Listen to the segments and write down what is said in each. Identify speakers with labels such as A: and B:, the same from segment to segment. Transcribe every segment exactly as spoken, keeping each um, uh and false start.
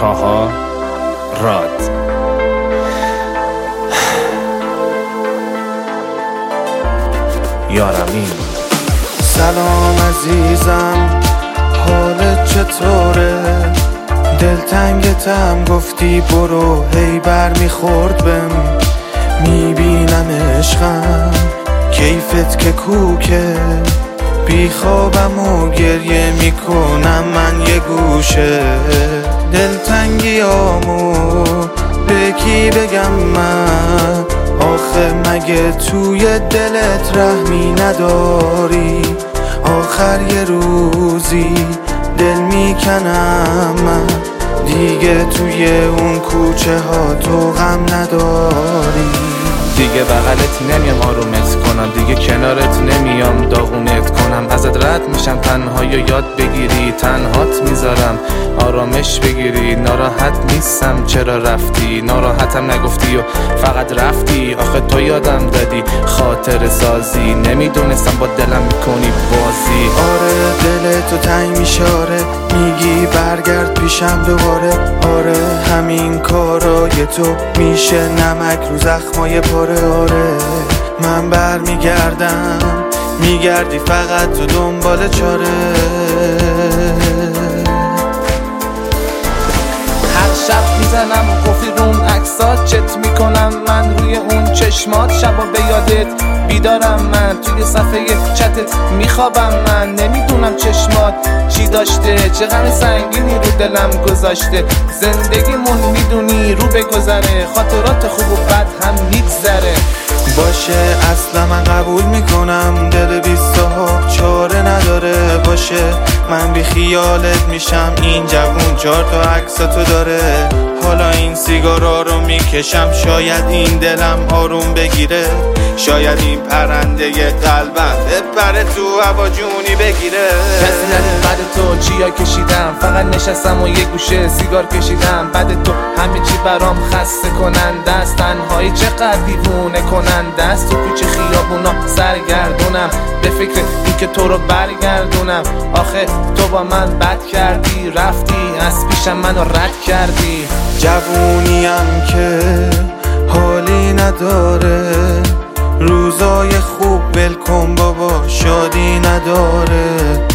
A: تاها راد. یارمین.
B: سلام عزیزم، حالت چطوره؟ دلتنگتم گفتی برو، هی بر میخورد بهم. میبینم عشقم کیفت که کوکه، بیخوابم و گریه میکنم من یه گوشه. دلتنگیامو به کی بگم من؟ آخه مگه توی دلت رحمی نداری؟ آخر یه روزی دل میکنم من، دیگه توی اون کوچه ها تو غم نداری.
A: دیگه بغلت نمیام آرومت کنم، دیگه کنارت نمیام داغونت کنم. ازت رد میشم تنهایی و یاد بگیری، تنهات میذارم آرامش بگیری. ناراحت نیستم چرا رفتی، ناراحتم نگفتی و فقط رفتی. آخه تو یادم دادی خاطر سازی، نمیدونستم با دلم میکنی بازی.
B: آره دل تو تنگ میشاره، میگی برگرد پیشم دوباره. آره همین کارای تو میشه نمک رو زخمای پاره. آره من بر میگردم، میگردی فقط تو دنبال چاره.
A: هر شب میزنم قفلی رون عکسات، چت میکنم من روی اون چشمات. شبا به یادت بیدارم من، توی صفحه چتت میخوابم من. نمیدونم چشمات چی داشته، چه غم سنگینی رو دلم گذاشته. زندگیمون میدونی رو بگذره، خاطرات خوب و بد هم میگذره.
B: باشه اصلا من قبول میکنم، دل بیست ها چاره نداره. باشه من بی خیالت میشم، این جوون چهار تا عکساتو داره. حالا این سیگارا رو میکشم، شاید این دلم آروم بگیره. شاید این پرنده قلبم بپره تو هوا جونی بگیره.
A: کسی ندید بعد تو چیا کشیدم، فقط نشستم و یه گوشه سیگار کشیدم. بعد تو همه چی برام خسته کننده است، تنهایی چقدر دیوونه کننده است. تو کوچه خیابونا سرگردونم به فکر این که تو رو برگردونم. آخه تو با من بد کردی، رفتی از پیشم منو رد کردی.
B: جوونیم که حالی نداره، روزای خوب ول کن بابا شادی نداره.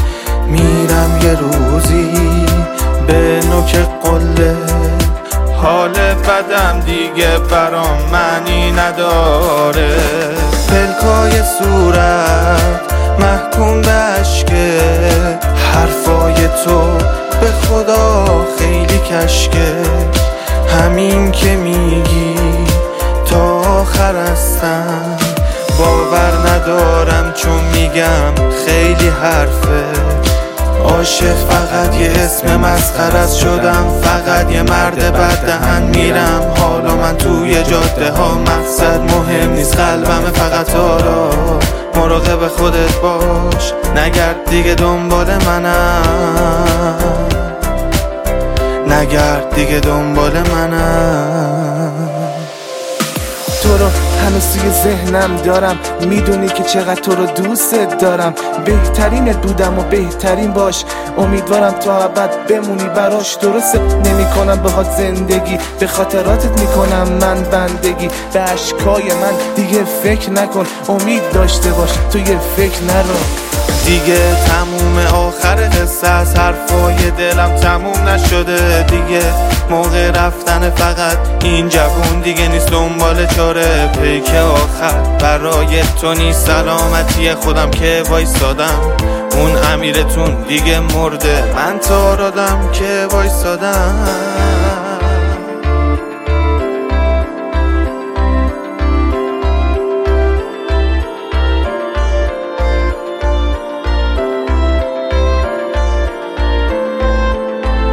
B: میرم یه روزی به نوک قله، حال بدم دیگه برام معنی نداره. پلکای صورت محکوم به عشقه، حرفای تو به خدا خیلی کشکه. همین که میگی تا آخر هستم، باور ندارم چون میگم خیلی حرفه. عاشق فقط یه اسم مسخره شدم، فقط یه مرد بد دهن میرم. حالا من توی جاده ها، مقصد مهم نیست قلبم فقط. آرا مراقب خودت باش، نگرد دیگه دنبال منم، نگرد دیگه دنبال منم.
A: تو رو هنوز توی ذهنم دارم، میدونی که چقدر تو رو دوست دارم. بهترینت بودم و بهترین باش، امیدوارم تا ابد بمونی براش. درسته نمی کنم باهات زندگی، به خاطراتت میکنم من بندگی. به اشکای من دیگه فکر نکن، امید داشته باش تو یه فکر نرو.
B: دیگه تموم آخر قصه، از حرفای دلم تموم نشده. دیگه موقع رفتن فقط این جوون دیگه نیست دنبال چاره. پیک آخر برای تو نیست، سلامتی خودم که وایسادم. اون امیرتون دیگه مرده، من تا رادم که وایسادم.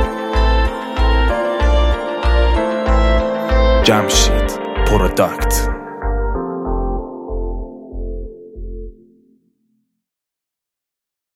A: جمشید پروداکت.